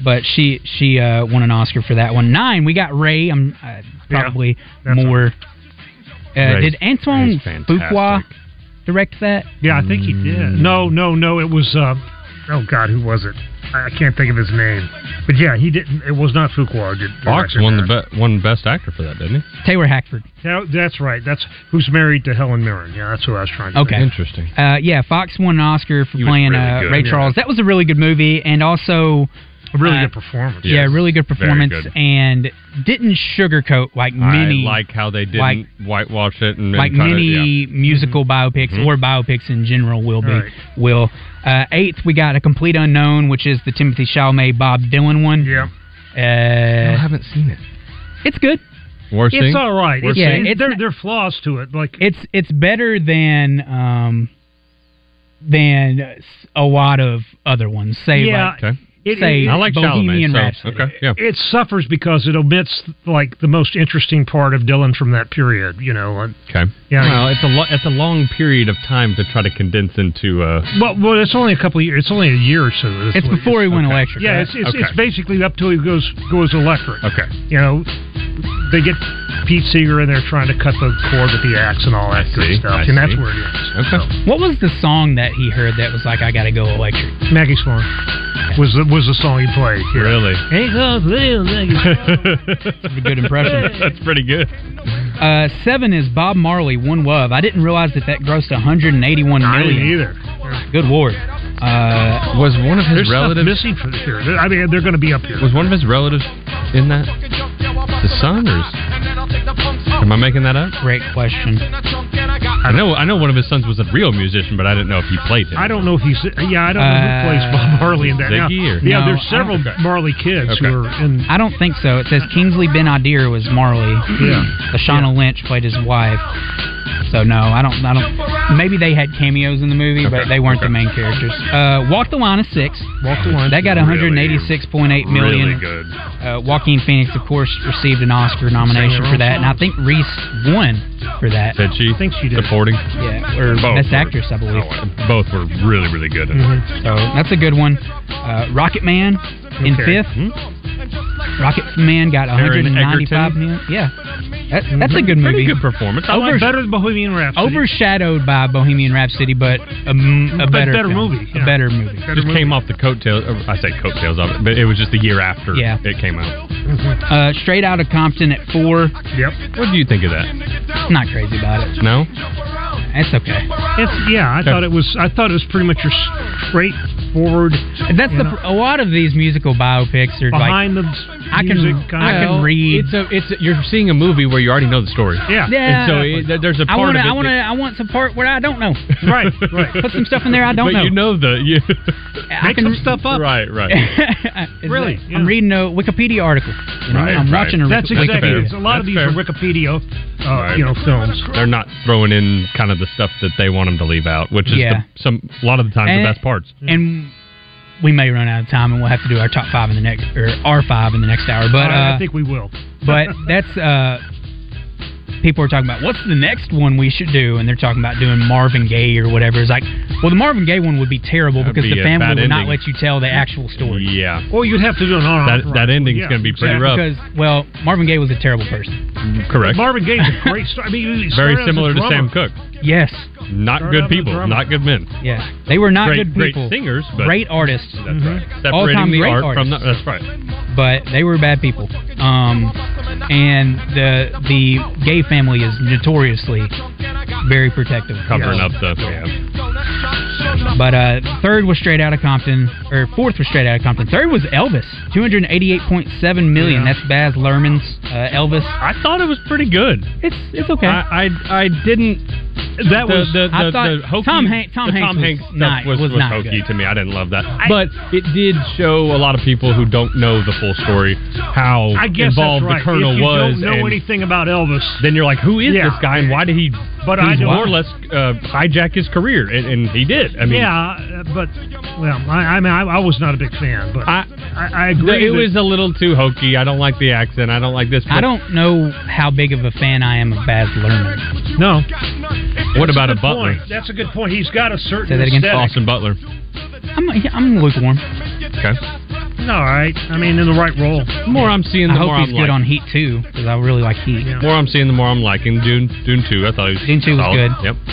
but she won an Oscar for that one. 9, we got Ray. I'm probably more. Did Antoine Fuqua direct that? Yeah, I think he did. No. It was. Oh God, who was it? I can't think of his name. But yeah, he didn't. It was not Fuqua. Fox won Best Actor for that, didn't he? Taylor Hackford. Yeah, that's right. That's who's married to Helen Mirren. Yeah, that's who I was trying to. Okay, think. Interesting. Yeah, Fox won an Oscar for playing Ray Charles. That was a really good movie, and also a really good performance. Yeah, really good performance, and didn't sugarcoat like many. I like how they didn't whitewash it, and like many musical biopics or biopics in general will be. Right. 8th, we got A Complete Unknown, which is the Timothée Chalamet Bob Dylan one. Yeah. I haven't seen it. It's good. It's all right. There are flaws to it. Like it's better than a lot of other ones. I like Bohemian Chalamet, Rhapsody. Okay, yeah. It suffers because it omits like the most interesting part of Dylan from that period. Okay. Yeah. Well, it's a long period of time to try to condense into. Well, it's only a couple of years. It's only a year or so. It's before he went electric. Yeah, right? it's basically up till he goes electric. Okay. They get Pete Seeger in there trying to cut the cord with the axe and all that good stuff, and that's where it is. Okay. So. What was the song that he heard that was like, I gotta go electric? Maggie Swan was the song he played. Yeah. Really? That's a good impression. That's pretty good. 7 is Bob Marley, One Love. I didn't realize that grossed $181 million. I didn't either. Good Lord. Was one of his There's relatives missing for this year? I mean, they're going to be up here. Was one of his relatives in that? The son, or am I making that up? Great question. I know one of his sons was a real musician, but I didn't know if he played him. I don't know if he's. Yeah, I don't know who plays Bob Marley in that. Ziggy now, there's several Marley kids who are in. I don't think so. It says Kingsley Ben-Adir was Marley. Yeah. Lashana Lynch played his wife. So no, I don't. Maybe they had cameos in the movie, but they weren't the main characters. Walk the Line is 6. Walk the Line. That got $186.8 million. Really good. Joaquin Phoenix, of course, received an Oscar nomination for that, and I think Reese won for that. Did she? I think she did. Supporting? Yeah, or Best Actress, I believe. Both were really, really good. So that's a good one. Rocket Man in 5th. Rocket Man got $195 million. Yeah, that's a good movie. Pretty good performance. Better than Bohemian Rhapsody. Overshadowed by Bohemian Rhapsody, but a better movie. A better movie. Just came off the coattails. I say coattails of it, but it was just the year after it came out. Straight Outta Compton at 4. Yep. What do you think of that? Not crazy about it. No. It's okay. I thought it was pretty much your straightforward. That's a lot of these musical biopics are behind like, the I can read. You're seeing a movie where you already know the story. Yeah. And so there's a part of it. I want some part where I don't know. Right. Put some stuff in there I don't know. But you know Make some stuff up. Right. Really? Yeah. I'm reading a Wikipedia article. I'm watching a That's exactly. A lot of these are Wikipedia, films. They're not throwing in kind of the stuff that they want them to leave out, which is a lot of the time the best parts. And we may run out of time, and we'll have to do our top 5 in the next, or our 5 in the next hour. But I think we will. But that's people are talking about what's the next one we should do, and they're talking about doing Marvin Gaye or whatever. It's like, well, the Marvin Gaye one would be terrible because the family would not let you tell the actual story. Yeah. Well, you'd have to do an on-off. That ending's going to be pretty rough. Because, Marvin Gaye was a terrible person. Correct. Marvin Gaye's a great story. I mean, very similar to Sam Cooke. Yes. Not good people. Not good men. Yeah. They were not good people. Great singers. But great artists. That's right. Separating all-time the great art artists. from the... That's right. But they were bad people. And the Gaye family is notoriously very protective. Covering up the... But 3rd was Straight Outta Compton, or 4th was Straight Outta Compton. 3rd was Elvis, $288.7 million. That's Baz Luhrmann's Elvis. I thought it was pretty good. It's okay. I didn't... That was I thought the hokey, Tom Hanks stuff was not hokey good to me. I didn't love that, but it did show a lot of people who don't know the full story how involved the Colonel was. If you don't know anything about Elvis, then you're like, who is this guy and why did he? But I more or less hijack his career, and he did. I mean, I was not a big fan, but I agree. It was a little too hokey. I don't like the accent. I don't like this. I don't know how big of a fan I am of Baz Luhrmann. No. What about a Butler? That's a good point. He's got a certain Say that again. Austin Butler. I'm lukewarm. Okay. all right. I mean, in the right role. The more I'm seeing, the I more hope he's I'm good liking. on Heat 2, because I really like Heat. The more I'm seeing, the more I'm liking Dune 2. I thought he was Dune 2 was solid. good. Yep.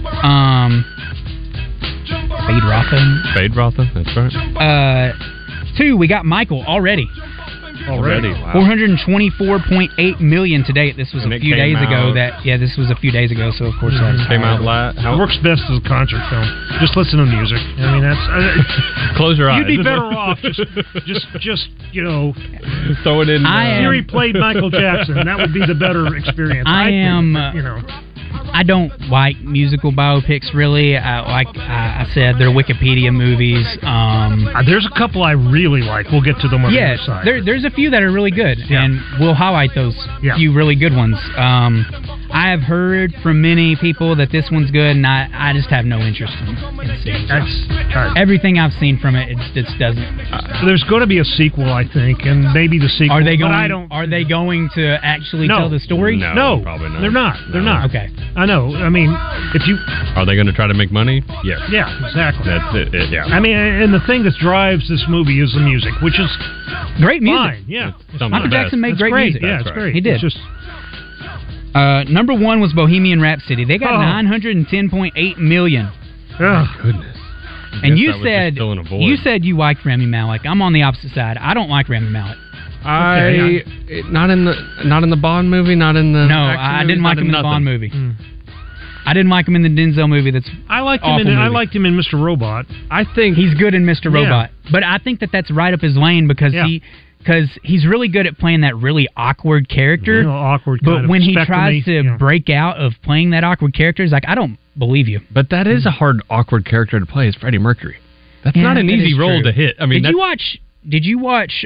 Fade Rotha. Fade Rotha, that's right. 2, we got Michael already. Wow. 424.8 million today. This was And a it few came days ago. out- This was a few days ago. So of course that Came out last. It works best as a concert film. Just listen to music. I mean, that's Close your eyes. You'd be better off just you know, throw it in. Siri played Michael Jackson. That would be the better experience. I am. You know. I don't like musical biopics really. I said they're Wikipedia movies. There's a couple I really like. We'll get to them on the other side. There's a few that are really good, and we'll highlight those few really good ones. I have heard from many people that this one's good, and I just have no interest in seeing it. Everything I've seen from it, it just doesn't. There's going to be a sequel, I think, and maybe the sequel. Are they going? But I don't. Are they going to actually No. tell the story? No, probably not. They're not. They're No. not. Okay. I know. I mean, if you. Are they going to try to make money? Yes. Yeah, exactly. That's it. Yeah. I mean, and the thing that drives this movie is the music, which is great music. fine. Yeah, Michael Jackson made great music. Yeah, it's great. He did. It's just, number 1 was Bohemian Rhapsody. They got Oh. 910.8 million. Goodness. And Guess you that was said just filling a void. you said you liked Rami Malek. I'm on the opposite side. I don't like Rami Malek. Not in the Bond movie, not in the. No, action I movies, didn't like not him in the nothing. Bond movie. I didn't like him in the Denzel movie. I liked him. awful I movie. liked him in Mr. Robot. I think he's good in Mr. Yeah. Robot, but I think that's right up his lane because he's really good at playing that really awkward character. Awkward. But kind of when he spectrum-y, tries to break out of playing that awkward character, it's like I don't believe you. But that is a hard, awkward character to play. It's Freddie Mercury. That's Yeah, not an that easy is role true. to hit. I mean, Did you watch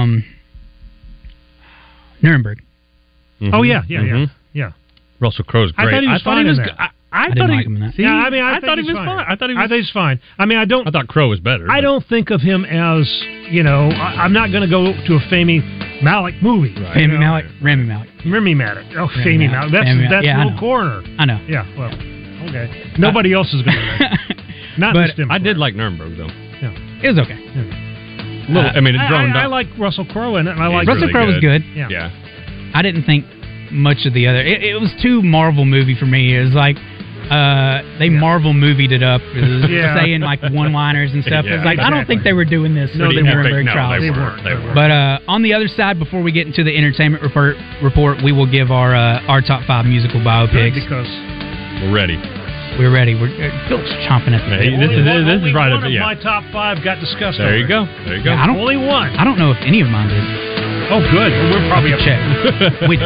Nuremberg? Mm-hmm. Oh yeah. Russell Crowe's great. I thought he was fine in that. I didn't like him in that. Yeah, I mean, I thought he was fine. I thought he's fine. I mean, I thought Crowe was better. I don't think of him as, I'm not going to go to a Fami Malik movie. Right. Rami Malek. Rami Malek. Oh, Rami Fami Malek. Malek. That's Yeah, I Little know. Corner. I know. Yeah, well, okay. Nobody else is going to. Not But Miss Democrat. I did like Nuremberg though. Yeah. It was okay. I mean, it droned I out. like Russell Crowe in it, and I like Russell Crowe was good. Yeah. I didn't think much of the other. It was too Marvel movie for me. It was like they Marvel movied it up, saying like one-liners and stuff. Yeah, It's like I don't think they were doing this. No, for they the weren't. Nuremberg No, trials. they weren't. But on the other side, before we get into the entertainment report, we will give our top 5 musical biopics. Because We're ready. We're ready. Phil's chomping at the bit. This is right one up. of Yeah. my top 5 got discussed. There you already. go. There you go. Yeah, Only one. I don't know if any of mine did. Oh, good. Well, we're probably up. Check. We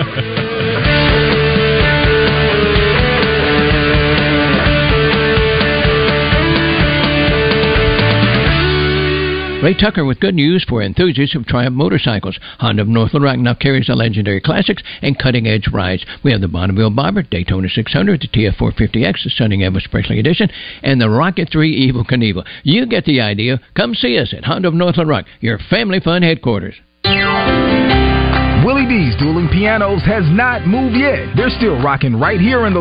Ray Tucker with good news for enthusiasts of Triumph motorcycles. Honda of North Little Rock now carries the legendary classics and cutting-edge rides. We have the Bonneville Bobber, Daytona 600, the TF450X, the Stunning Ever Special Edition, and the Rocket 3 Evel Knievel. You get the idea. Come see us at Honda of North Little Rock, your family fun headquarters. Willie D's Dueling Pianos has not moved yet. They're still rocking right here in the